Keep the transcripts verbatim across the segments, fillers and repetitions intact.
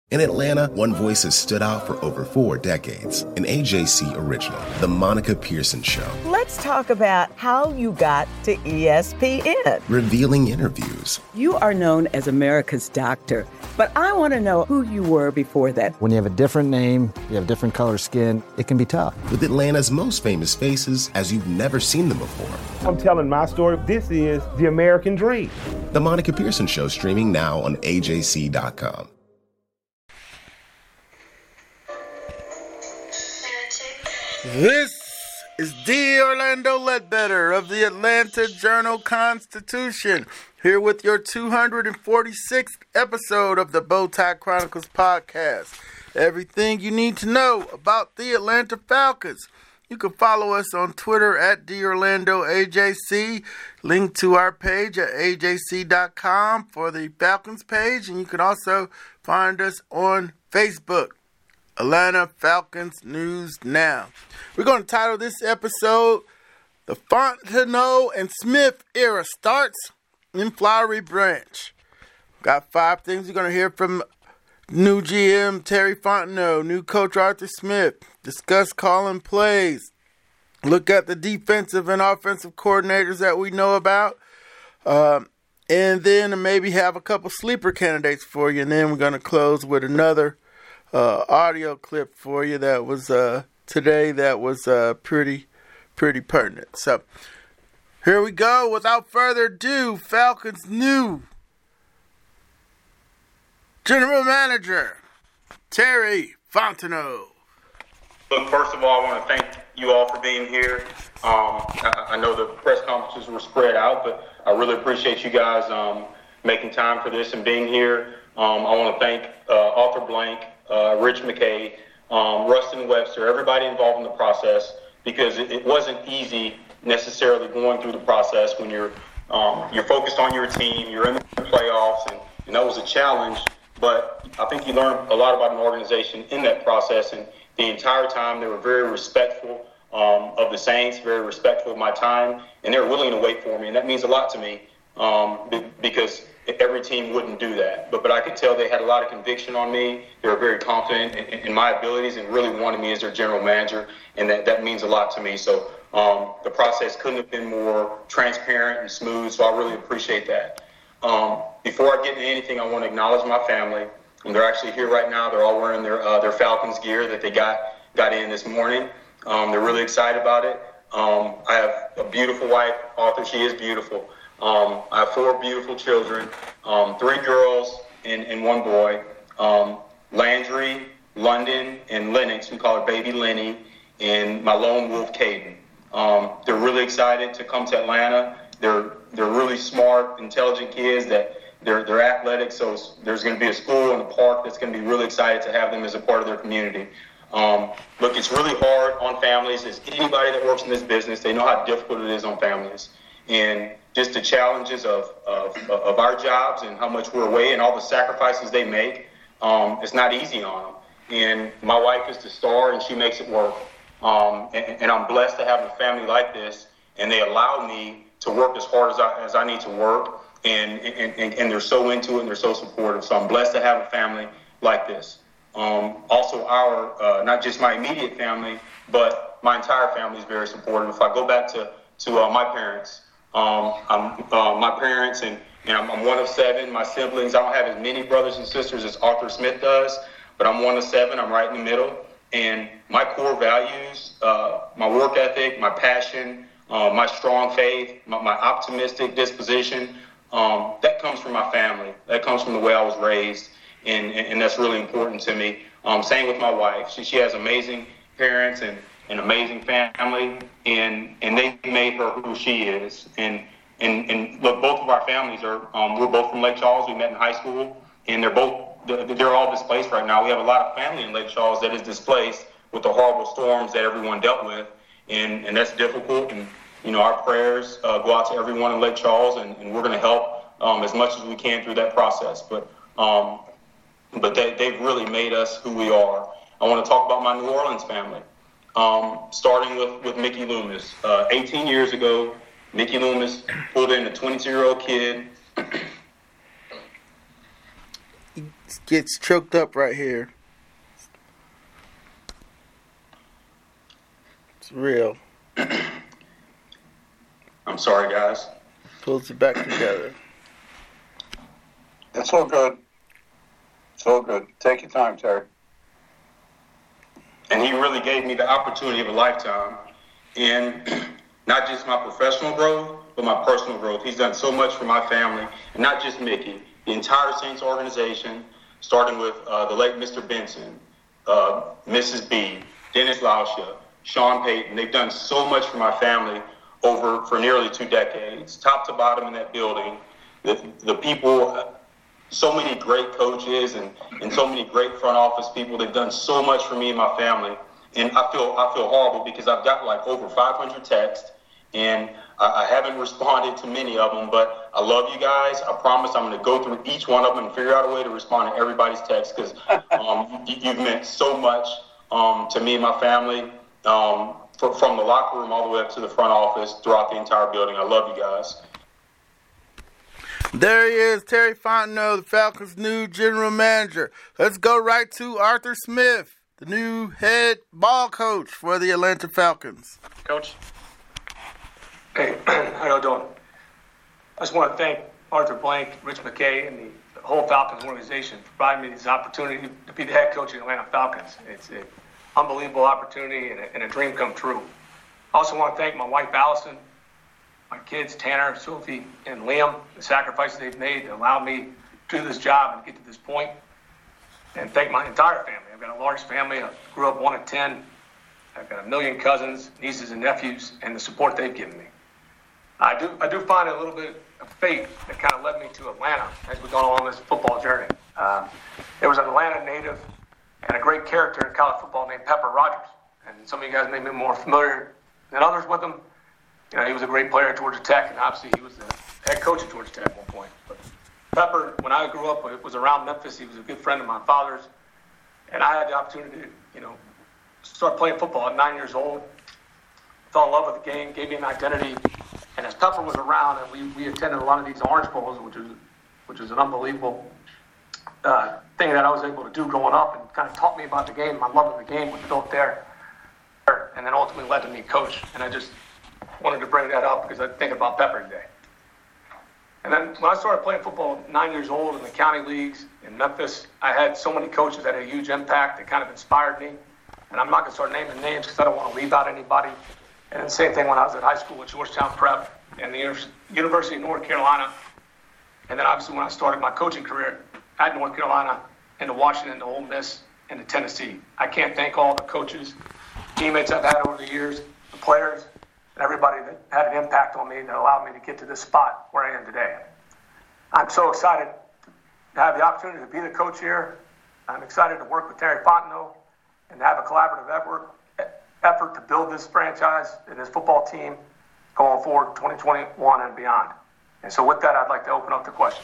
In Atlanta, one voice has stood out for over four decades. An A J C original, The Monica Pearson Show. Let's talk about how you got to E S P N. Revealing interviews. You are known as America's doctor, but I want to know who you were before that. When you have a different name, you have different color skin, it can be tough. With Atlanta's most famous faces as you've never seen them before. I'm telling my story. This is the American dream. The Monica Pearson Show, streaming now on A J C dot com. This is D. Orlando Ledbetter of the Atlanta Journal-Constitution, here with your two hundred forty-sixth episode of the Bowtie Chronicles podcast. Everything you need to know about the Atlanta Falcons. You can follow us on Twitter at D Orlando A J C. Link to our page at A J C dot com for the Falcons page, and you can also find us on Facebook. Atlanta Falcons News Now. We're going to title this episode, The Fontenot and Smith Era Starts in Flowery Branch. Got five things you're going to hear from new G M Terry Fontenot, new coach Arthur Smith, discuss calling plays, look at the defensive and offensive coordinators that we know about, um, and then maybe have a couple sleeper candidates for you, and then we're going to close with another Uh, audio clip for you that was uh, today that was uh, pretty pretty pertinent. So here we go. Without further ado, Falcons new General Manager Terry Fontenot. Look, first of all, I want to thank you all for being here. Um, I, I know the press conferences were spread out, but I really appreciate you guys um, making time for this and being here. Um, I want to thank uh, Arthur Blank, Uh, Rich McKay, um, Rustin Webster, everybody involved in the process, because it, it wasn't easy necessarily going through the process when you're um, you're focused on your team, you're in the playoffs, and, and that was a challenge. But I think you learned a lot about an organization in that process, and the entire time they were very respectful um, of the Saints, very respectful of my time, and they were willing to wait for me, and that means a lot to me um, because every team wouldn't do that. But but I could tell they had a lot of conviction on me. They were very confident in, in my abilities and really wanted me as their general manager, and that, that means a lot to me. So um, the process couldn't have been more transparent and smooth, so I really appreciate that. Um, before I get into anything, I want to acknowledge my family. And they're actually here right now. They're all wearing their uh, their Falcons gear that they got, got in this morning. Um, they're really excited about it. Um, I have a beautiful wife, Arthur. She is beautiful. Um, I have four beautiful children, um, three girls and, and one boy, um, Landry, London, and Lennox. We call her Baby Lenny, and my lone wolf, Caden. Um, they're really excited to come to Atlanta. They're they're really smart, intelligent kids. That they're they're athletic. So there's going to be a school and a park that's going to be really excited to have them as a part of their community. Um, look, it's really hard on families. As anybody that works in this business, they know how difficult it is on families. And just the challenges of, of of our jobs and how much we're away and all the sacrifices they make, um, it's not easy on them. And my wife is the star, and she makes it work. Um, and, and I'm blessed to have a family like this, and they allow me to work as hard as I, as I need to work, and, and, and they're so into it, and they're so supportive. So I'm blessed to have a family like this. Um, also, our uh, not just my immediate family, but my entire family is very supportive. If I go back to, to uh, my parents, Um, I'm, uh, my parents, and, and I'm, I'm one of seven. My siblings, I don't have as many brothers and sisters as Arthur Smith does, but I'm one of seven. I'm right in the middle. And my core values, uh, my work ethic, my passion, uh, my strong faith, my, my optimistic disposition, um, that comes from my family. That comes from the way I was raised, and, and, and that's really important to me. Um, same with my wife. She, she has amazing parents and an amazing family, and and they made her who she is. And and and look, both of our families are um, we're both from Lake Charles. We met in high school, and they're both they're all displaced right now. We have a lot of family in Lake Charles that is displaced with the horrible storms that everyone dealt with, and and that's difficult. And you know, our prayers uh, go out to everyone in Lake Charles, and, and we're going to help um, as much as we can through that process. But um, but they, they've really made us who we are. I want to talk about my New Orleans family. Um, starting with, with Mickey Loomis. Uh, eighteen years ago, Mickey Loomis pulled in a twenty-two-year-old kid. gets choked up right here. It's real. I'm sorry, guys. Pulls it back together. It's all good. It's all good. Take your time, Terry. And he really gave me the opportunity of a lifetime in not just my professional growth, but my personal growth. He's done so much for my family, and not just Mickey, the entire Saints organization, starting with uh, the late Mister Benson, uh, Missus B, Dennis Lauscha, Sean Payton. They've done so much for my family over for nearly two decades, top to bottom in that building. The, the people, so many great coaches and, and so many great front office people. They've done so much for me and my family. And I feel I feel horrible because I've got like over five hundred texts, and I, I haven't responded to many of them, but I love you guys. I promise I'm going to go through each one of them and figure out a way to respond to everybody's text, because um, you, you've meant so much um, to me and my family, um, for, from the locker room all the way up to the front office, throughout the entire building. I love you guys. There he is, Terry Fontenot, the Falcons' new general manager. Let's go right to Arthur Smith, the new head ball coach for the Atlanta Falcons. Coach. Hey, how y'all doing? I just want to thank Arthur Blank, Rich McKay, and the whole Falcons organization for providing me this opportunity to be the head coach of the Atlanta Falcons. It's an unbelievable opportunity and a, and a dream come true. I also want to thank my wife, Allison, my kids, Tanner, Sophie, and Liam, the sacrifices they've made to allow me to do this job and get to this point. And thank my entire family. I've got a large family. I grew up one of ten. I've got a million cousins, nieces, and nephews, and the support they've given me. I do I do find a little bit of fate that kind of led me to Atlanta as we go along this football journey. Uh, there was an Atlanta native and a great character in college football named Pepper Rogers. And some of you guys may be more familiar than others with him. You know, he was a great player at Georgia Tech, and obviously he was the head coach at Georgia Tech at one point. But Pepper, when I grew up, it was around Memphis. He was a good friend of my father's. And I had the opportunity to, you know, start playing football at nine years old. Fell in love with the game, gave me an identity. And as Pepper was around, and we, we attended a lot of these Orange Bowls, which was, which was an unbelievable uh, thing that I was able to do growing up, and kind of taught me about the game. My love of the game was built there. And then ultimately led to me coach. And I just wanted to bring that up because I think about Pepper today. And then when I started playing football at nine years old in the county leagues in Memphis, I had so many coaches that had a huge impact that kind of inspired me. And I'm not going to start naming names because I don't want to leave out anybody. And the same thing when I was at high school at Georgetown Prep and the University of North Carolina. And then obviously when I started my coaching career at North Carolina, into Washington, to Ole Miss, and to Tennessee. I can't thank all the coaches, teammates I've had over the years, the players, and everybody that had an impact on me that allowed me to get to this spot where I am today. I'm so excited to have the opportunity to be the coach here. I'm excited to work with Terry Fontenot and to have a collaborative effort, effort to build this franchise and this football team going forward twenty twenty-one and beyond. And so with that, I'd like to open up the question.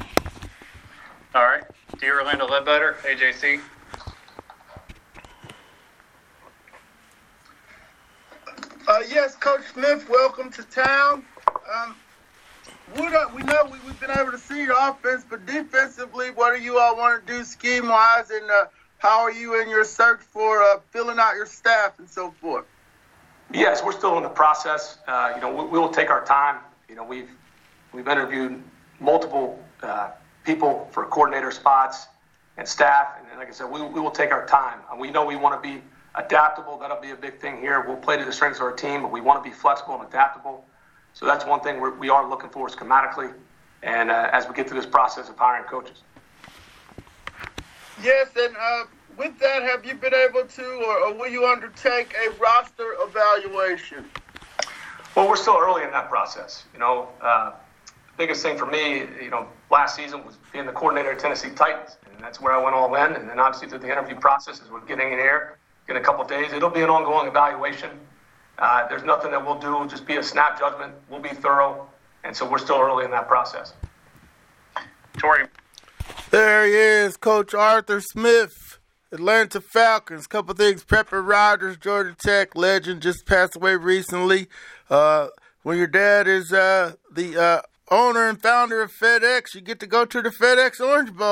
All right. Dear Orlando Ledbetter, A J C. Uh, yes, Coach Smith, welcome to town. Um, what are, we know we, we've been able to see your offense, but defensively, what do you all want to do scheme-wise, and uh, how are you in your search for uh, filling out your staff and so forth? Yes, we're still in the process. Uh, you know, we, we will take our time. You know, we've we've interviewed multiple uh, people for coordinator spots and staff, and like I said, we, we will take our time. And we know we want to be adaptable. That'll be a big thing here. We'll play to the strengths of our team, but we want to be flexible and adaptable. So that's one thing we're, we are looking for schematically, and uh, as we get through this process of hiring coaches. Yes, and uh, with that, have you been able to, or, or will you undertake a roster evaluation? Well, we're still early in that process. You know, uh, the biggest thing for me, you know, last season was being the coordinator at Tennessee Titans, and that's where I went all in. And then obviously through the interview process, as we're getting in here in a couple of days, it'll be an ongoing evaluation. Uh, there's nothing that we'll do. It'll just be a snap judgment. We'll be thorough, and so we're still early in that process. Tori. There he is, Coach Arthur Smith, Atlanta Falcons. Couple things. Pepper Rogers, Georgia Tech legend, just passed away recently. Uh, when your dad is uh, the uh, owner and founder of FedEx, you get to go to the FedEx Orange Bowl.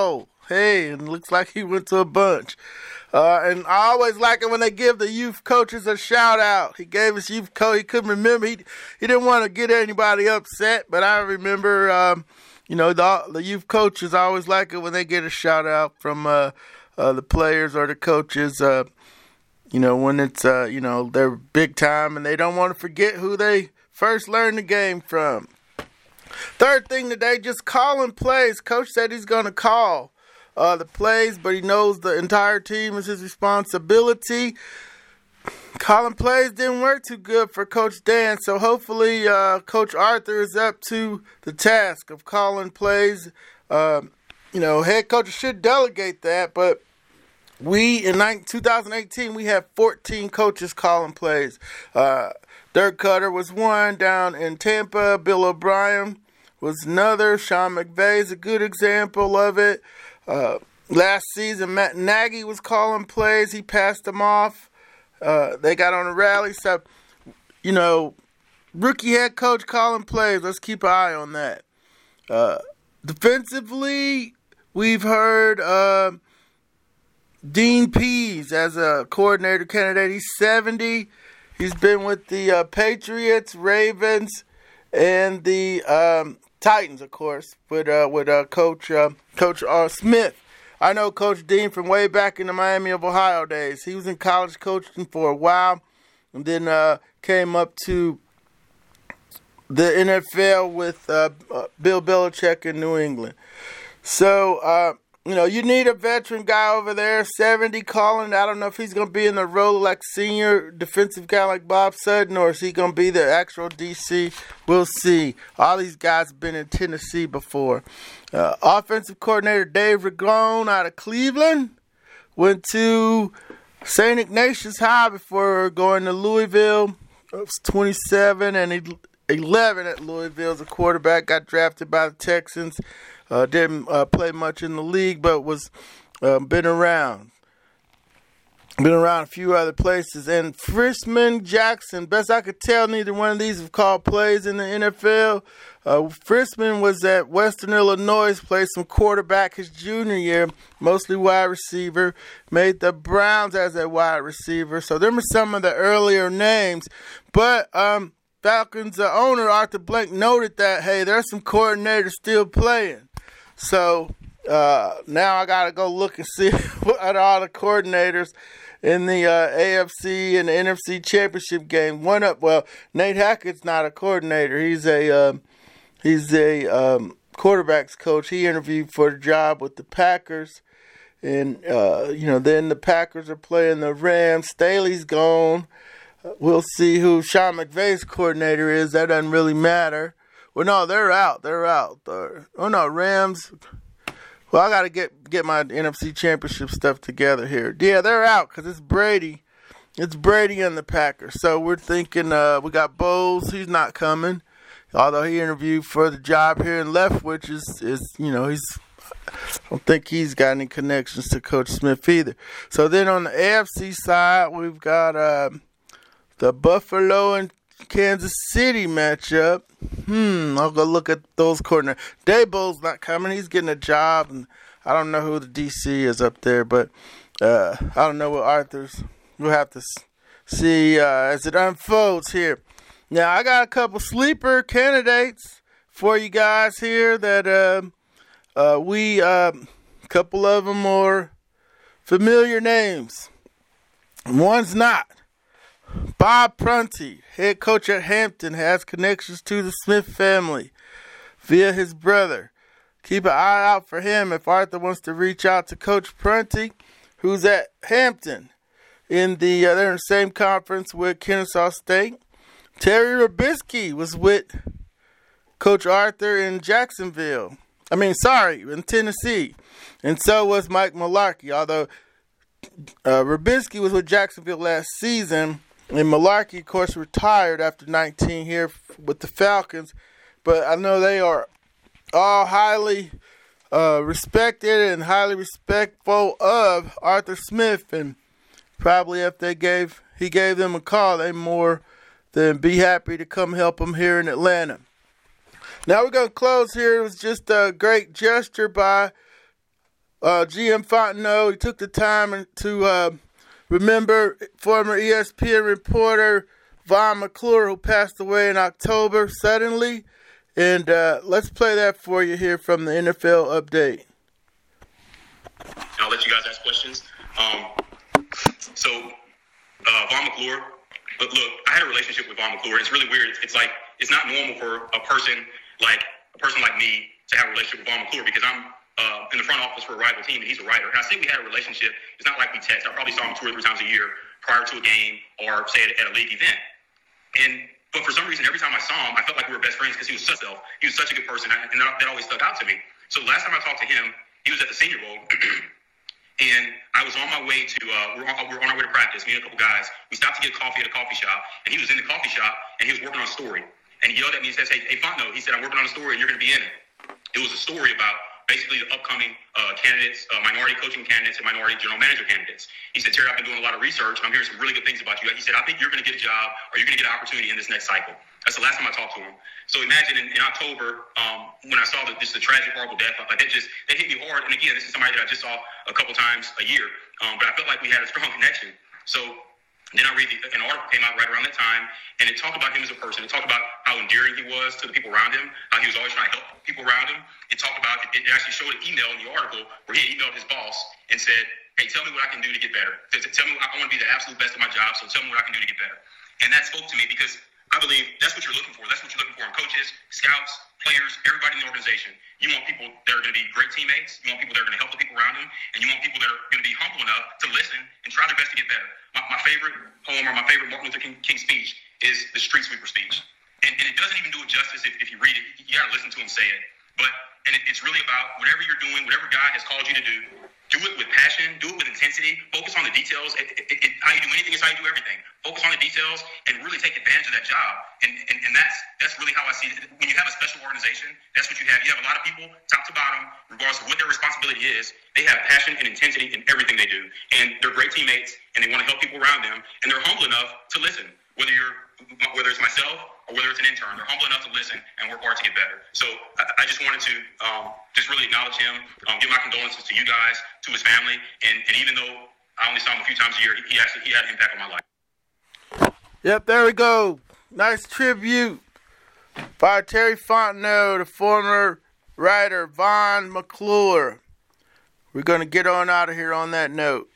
Hey, and looks like he went to a bunch. Uh, and I always like it when they give the youth coaches a shout out. He gave his youth coach. He couldn't remember. He he didn't want to get anybody upset, but I remember, um, you know, the, the youth coaches I always like it when they get a shout out from uh, uh, the players or the coaches. Uh, you know, when it's uh, you know they're big time and they don't want to forget who they first learned the game from. Third thing today, just calling plays. Coach said he's going to call Uh, the plays, but he knows the entire team is his responsibility. Calling plays didn't work too good for Coach Dan, so hopefully uh, Coach Arthur is up to the task of calling plays. Uh, you know, head coaches should delegate that, but we, in twenty eighteen, we have fourteen coaches calling plays. Uh, Dirk Cutter was one down in Tampa. Bill O'Brien was another. Sean McVay is a good example of it. Uh, last season, Matt Nagy was calling plays. He passed them off. Uh, they got on a rally. So, you know, rookie head coach calling plays. Let's keep an eye on that. Uh, defensively, we've heard uh, Dean Pease as a coordinator candidate. He's seventy. He's been with the uh, Patriots, Ravens, and the um, Titans, of course, with uh, with uh, Coach uh, Coach uh, Smith. I know Coach Dean from way back in the Miami of Ohio days. He was in college coaching for a while, and then uh, came up to the N F L with uh, uh, Bill Belichick in New England. So, uh, you know, you need a veteran guy over there, seventy, calling. I don't know if he's going to be in the role like senior defensive guy like Bob Sutton, or is he going to be the actual D C? We'll see. All these guys have been in Tennessee before. Uh, offensive coordinator Dave Ragone out of Cleveland went to Saint Ignatius High before going to Louisville. It was twenty-seven and eleven at Louisville as a quarterback. Got drafted by the Texans. Uh, didn't uh, play much in the league, but was uh, been around. Been around a few other places. And Frisman Jackson, best I could tell, neither one of these have called plays in the N F L. Uh, Frisman was at Western Illinois, played some quarterback his junior year, mostly wide receiver. Made the Browns as a wide receiver. So them are some of the earlier names. But um, Falcons uh, owner Arthur Blank noted that, hey, there's some coordinators still playing. So uh, now I got to go look and see what are all the coordinators in the uh, A F C and the N F C championship game. One up, well, Nate Hackett's not a coordinator. He's a uh, he's a um, quarterbacks coach. He interviewed for the job with the Packers, and uh, you know, then the Packers are playing the Rams. Staley's gone. Uh, we'll see who Sean McVay's coordinator is. That doesn't really matter. Well, no, they're out. They're out. Uh, oh, no, Rams. Well, I got to get get my N F C championship stuff together here. Yeah, they're out because it's Brady. It's Brady and the Packers. So we're thinking uh, we got Bowles. He's not coming, although he interviewed for the job here in Leftwich. Is, is you know, he's I don't think he's got any connections to Coach Smith either. So then on the A F C side, we've got uh, the Buffalo and Kansas City matchup. Hmm, I'll go look at those coordinators. Daboll's not coming. He's getting a job, and I don't know who the D C is up there, but uh, I don't know what Arthur's. We'll have to see uh, as it unfolds here. Now, I got a couple sleeper candidates for you guys here that uh, uh, we, a um, couple of them are familiar names. One's not. Bob Prunty, head coach at Hampton, has connections to the Smith family via his brother. Keep an eye out for him if Arthur wants to reach out to Coach Prunty, who's at Hampton. In the uh, they're in the same conference with Kennesaw State. Terry Robisky was with Coach Arthur in Jacksonville. I mean, sorry, in Tennessee. And so was Mike Mularkey, although uh, Robisky was with Jacksonville last season. And Mularkey, of course, retired after nineteen here with the Falcons. But I know they are all highly uh, respected and highly respectful of Arthur Smith. And probably if they gave he gave them a call, they more than be happy to come help him here in Atlanta. Now we're going to close here. It was just a great gesture by uh, G M Fontenot. He took the time to uh, remember former E S P N reporter Vaughn McClure, who passed away in October suddenly. And uh, let's play that for you here from the N F L Update. I'll let you guys ask questions. Um, so, uh, Vaughn McClure, look, look, I had a relationship with Vaughn McClure. It's really weird. It's, it's like, it's not normal for a person like a person like me to have a relationship with Vaughn McClure because I'm uh, in the front office for a rival team and he's a writer. And I say we had a relationship. It's not like we text. I probably saw him two or three times a year prior to a game or say at, at a league event. And but for some reason, every time I saw him, I felt like we were best friends because he was such a he was such a good person, and that, that always stuck out to me. So last time I talked to him, he was at the Senior Bowl, and I was on my way to uh, we're, on, we're on our way to practice. Me and a couple guys. We stopped to get coffee at a coffee shop, and he was in the coffee shop, and he was working on a story. And he yelled at me and says, "Hey, hey, Fontenot," he said, "I'm working on a story, and you're going to be in it." It was a story about basically the upcoming uh, candidates, uh, minority coaching candidates and minority general manager candidates. He said, "Terry, I've been doing a lot of research, and I'm hearing some really good things about you." He said, "I think you're going to get a job, or you're going to get an opportunity in this next cycle." That's the last time I talked to him. So imagine in, in October, um, when I saw that this is a tragic, horrible death, like that just, that hit me hard. And again, this is somebody that I just saw a couple times a year, um, but I felt like we had a strong connection. So then I read the, an article came out right around that time, and it talked about him as a person. It talked about how endearing he was to the people around him, how he was always trying to help people around him. It talked about, it, it actually showed an email in the article where he had emailed his boss and said, "Hey, tell me what I can do to get better. Tell me, I want to be the absolute best at my job, so tell me what I can do to get better." And that spoke to me because I believe that's what you're looking for. That's what you're looking for in coaches, scouts, players, everybody in the organization. You want people that are going to be great teammates. You want people that are going to help the people around them. And you want people that are going to be humble enough to listen and try their best to get better. My, my favorite poem or my favorite Martin Luther King, King speech is the Street Sweeper speech. And, and it doesn't even do it justice if, if you read it. You got to listen to him say it. But and it, it's really about whatever you're doing, whatever God has called you to do, do it with passion, do it with intensity, focus on the details. It, it, it, how you do anything is how you do everything. Focus on the details and really take advantage of that job. And, and, and that's that's really how I see it. When you have a special organization, that's what you have. You have a lot of people, top to bottom, regardless of what their responsibility is, they have passion and intensity in everything they do. And they're great teammates, and they want to help people around them, and they're humble enough to listen, whether you're whether it's myself or whether it's an intern. They're humble enough to listen and work hard to get better. So I, I just wanted to um, just really acknowledge him, um, give my condolences to you guys, to his family, and, and even though I only saw him a few times a year, he actually he had an impact on my life. Yep, there we go. Nice tribute by Terry Fontenot, the former writer Vaughn McClure. We're going to get on out of here on that note.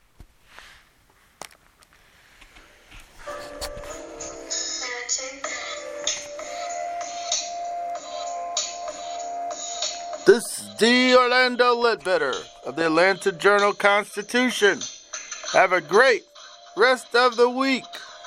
This is D. Orlando Ledbetter of the Atlanta Journal-Constitution. Have a great rest of the week.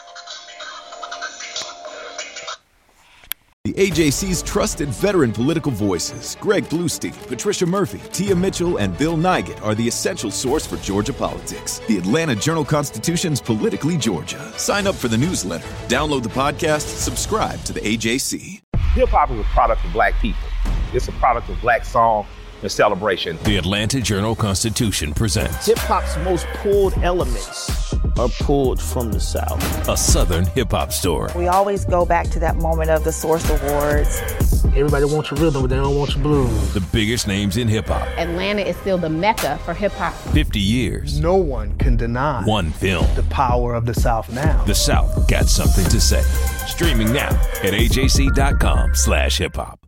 The A J C's trusted veteran political voices, Greg Bluestein, Patricia Murphy, Tia Mitchell, and Bill Nygut, are the essential source for Georgia politics. The Atlanta Journal-Constitution's Politically Georgia. Sign up for the newsletter, download the podcast, subscribe to the A J C. Hip-hop is a product of black people. It's a product of black song and celebration. The Atlanta Journal-Constitution presents hip-hop's most pulled elements are pulled from the South. A Southern hip-hop story. We always go back to that moment of the Source Awards. Everybody wants your rhythm, but they don't want your blues. The biggest names in hip-hop. Atlanta is still the mecca for hip-hop. fifty years. No one can deny one film. The power of the South now. The South got something to say. Streaming now at A J C dot com slash hip hop.